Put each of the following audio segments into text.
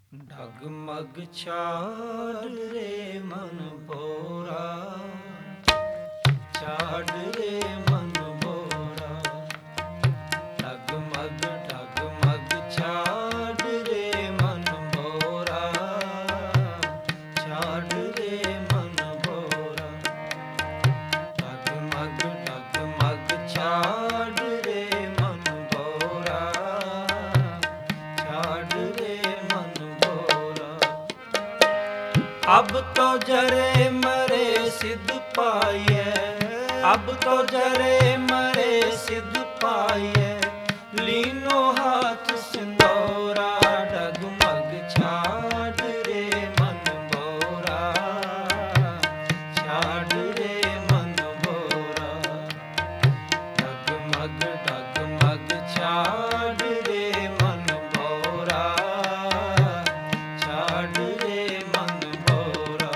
ਡਗਮਗ ਛਾੜ ਰੇ ਮਨ ਭੋਰਾ, ਛਾੜ ਰੇ ਮਨ ਭੋਰਾ। ਡਗਮਗ ਡਗਮਗ ਛਾੜ ਰੇ ਮਨ ਭੋਰਾ, ਛਾੜ ਰੇ ਮਨ ਭੋਰਾ। ਡਗਮਗ ਡਗਮਗ ਛਾੜ ਰੇ ਮਨ ਭੋਰਾ, ਛਾੜ ਰੇ ਮਨ ਭੋਰਾ। ਅਬ ਤੋ ਜਰੇ ਮਰੇ ਸਿਧ ਪਾਈਐ, ਅਬ ਤੋ ਜਰੇ ਮਰੇ ਸਿਧ ਪਾਈਐ। ਲੀਨੋ ਹਾਥ ਸਿੰਦੋਰਾ, ਡਗਮਗ ਛਾੜ ਰੇ ਮਨ ਭੋਰਾ, ਛਾੜ ਰੇ ਮਨ ਭੋਰਾ। ਡਗਮਗ ਡਗਮਗ ਛਾੜ ਰੇ ਮਨ ਭੋਰਾ, ਛਾੜ ਰੇ ਮਨ ਭੋਰਾ।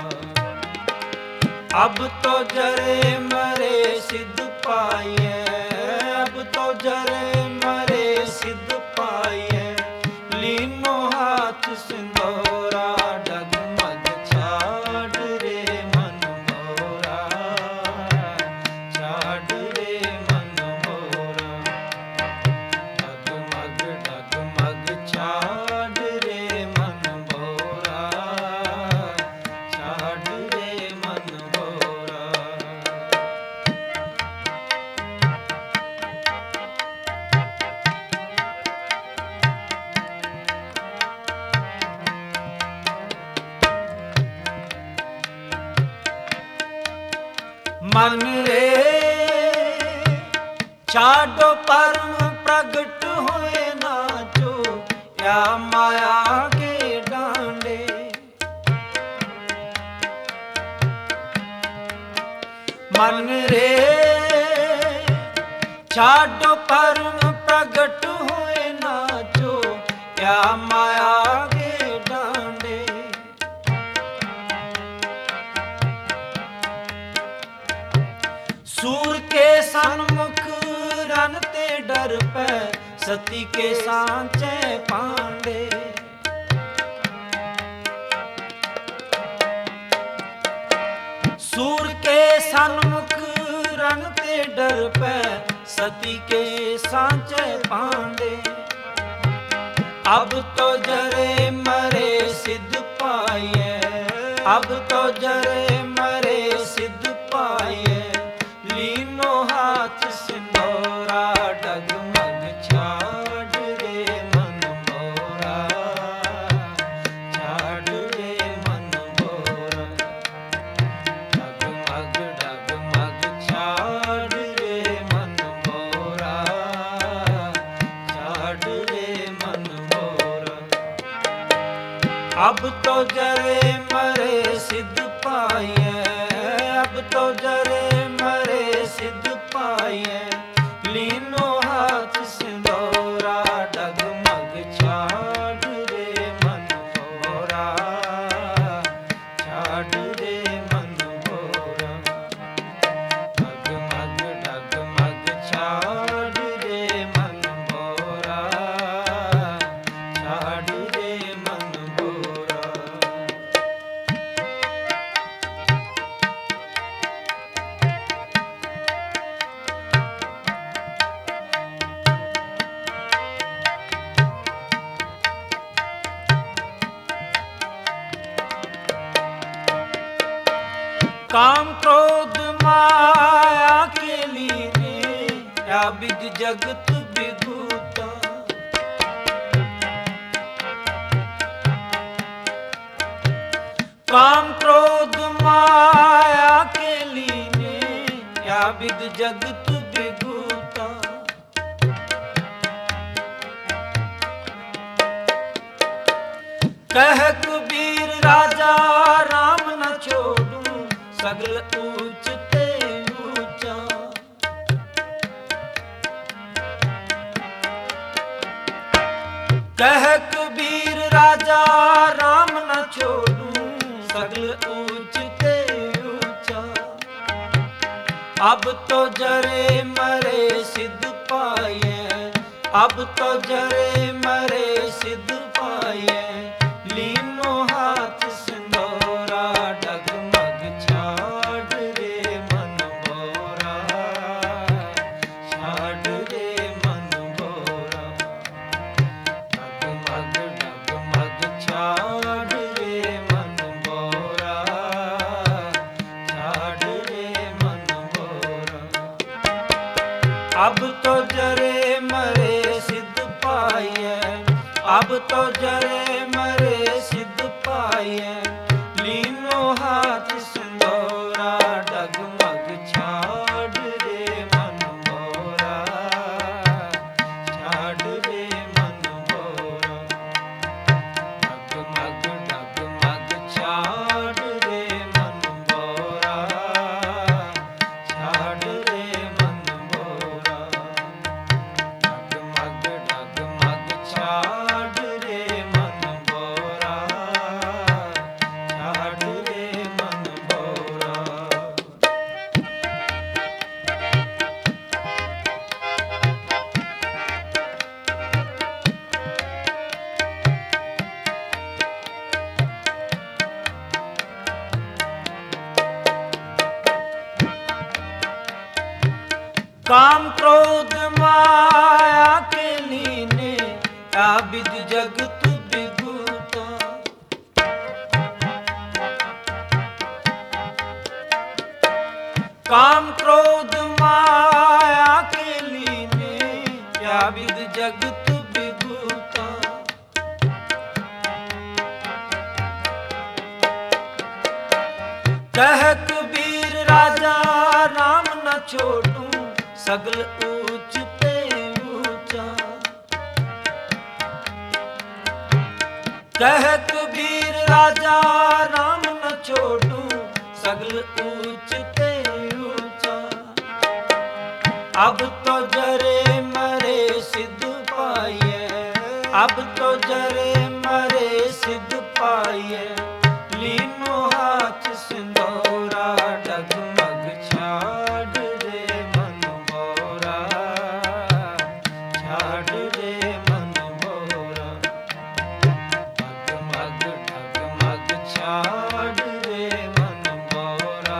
ਅਬ ਤੋ ਜਰੇ ਮਰੇ ਸਿਧ ਪਾਈਐ, ਅਬ ਤੋ ਜਰੇ ਮਰੇ ਸਿਧ ਪਾਈਐ। ਲੀਨੋ ਹਾਥ ਸਿੰਦੋਰਾ, ਡਗਮਗ ਛਾੜ ਰੇ ਮਨ ਭੋਰਾ, ਛਾੜ ਰੇ ਮਨ ਭੋਰਾ। ਡਗਮਗ ਡਗਮਗ ਛਾੜ ਰੇ ਮਨ ਭੋਰਾ, ਛਾੜ ਰੇ ਮਨ ਭੋਰਾ। ਮਨ ਰੇ ਛਾਡੋ ਪਰਮ ਪ੍ਰਗਟ ਹੋਏ ਨਾਚੋ, ਯਾ ਮਾਇਆ ਕੇ ਡਾਂਡੇ। ਮਨ ਰੇ ਛਾਡੋ ਪਰਮ ਪ੍ਰਗਟ ਹੋਏ ਨਾਚੋ, ਯਾ ਮਾਇਆ ਕੇ ਡਾਂਡੇ। सूर के सन्मुख रन ते डर पै, सती के सांचे पांडे। सूर के सन्मुख रन ते डर पै, सती के सांचे पांडे। अब तो जरे मरे सिद्ध पाइए, अब तो जरे मरे सिद्ध पाइए। लीनो हाथ सिंदूरा, डगमग छाड़ रे मन भोरा, छाड़ रे मन भोरा। डगमग डगमग छाड़ रे मन भोरा, छाड़ रे मन भोरा। अब तो जरे मरे सिद्ध पाइए, अब तो जरे मरे सिद्ध पाइए। लीनो हाथ सिंदूरा, डगमग छाड़ रे मन भोरा, छाड़ रे मन भोरा। डगमग डगमग छाड़ रे मन भोरा, छाड़ रे मन भोरा। काम क्रोध माया के लीने, या विद जगत विभूता। काम क्रोध माया के लीने, या विद जगत विभूता। कह कबीर राजा राम न छोड़ू, सगल ऊंच ते ऊंचा। कह कबीर राजा राम न छोड़ू, सगल ऊंच ते ऊंचा। अब तो जरे मरे सिद्ध पाइए, अब तो जरे मरे सिद्ध पाइए। ली जरे मरे सिद्ध पाइए, लीनो हाथ सिंदूरा डगमग छाड़ रे मन मोरा, छाड़ रे मन मोरा, डगमग डगमग छाड़ रे मन मोरा, छाड़ रे मन मोरा, डगमग डगमग छाड़ रे मन मोरा, छाड़ रे मन मोरा। काम क्रोध माया के लीने, आबिद जगत विभूता। काम क्रोध माया के लीने, आबिद जगत विभूता। कह कबीर राजा राम न छोड़ूं, सगल ऊंच पे ऊंचा। कह कबीर राजा राम न छोड़ूं, सगल ऊंच पे ऊंचा। अब तो जरे मरे सिद्ध पाइए, अब तो जरे मरे सिद्ध पाइए, लीनो हाथ सिंदूरा डगमग छाड़ रे मन मोरा, छाड़ रे मन मोरा, डगमग डगमग छाड़ रे मन मोरा,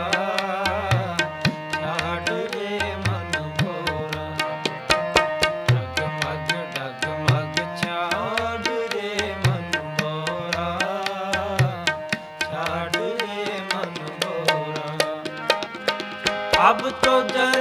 छाड़ रे मन मोरा, डगमग डगमग छाड़ रे मन मोरा, छाड़ रे मन मोरा। अब तो